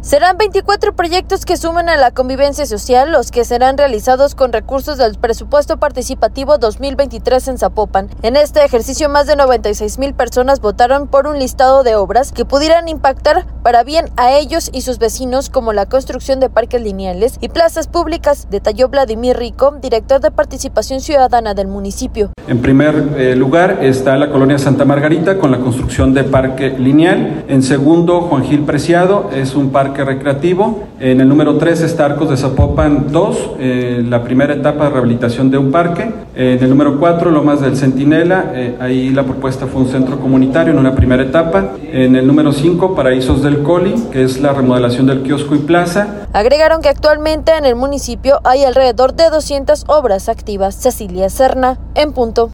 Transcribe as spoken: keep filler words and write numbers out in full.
Serán veinticuatro proyectos que suman a la convivencia social, los que serán realizados con recursos del presupuesto participativo dos mil veintitrés en Zapopan. En este ejercicio, más de noventa y seis mil personas votaron por un listado de obras que pudieran impactar para bien a ellos y sus vecinos, como la construcción de parques lineales y plazas públicas, detalló Vladimir Rico, director de Participación Ciudadana del municipio. En primer eh, lugar está la colonia Santa Margarita con la construcción de parque lineal. En segundo, Juan Gil Preciado, es un parque recreativo. En el número tres está Arcos de Zapopan dos, eh, la primera etapa de rehabilitación de un parque. En el número cuatro, Lomas del Centinela, eh, ahí la propuesta fue un centro comunitario en una primera etapa. En el número cinco, Paraísos del Coli, que es la remodelación del kiosco y plaza. Agregaron que actualmente en el municipio hay alrededor de doscientas obras activas. Cecilia Serna, en punto.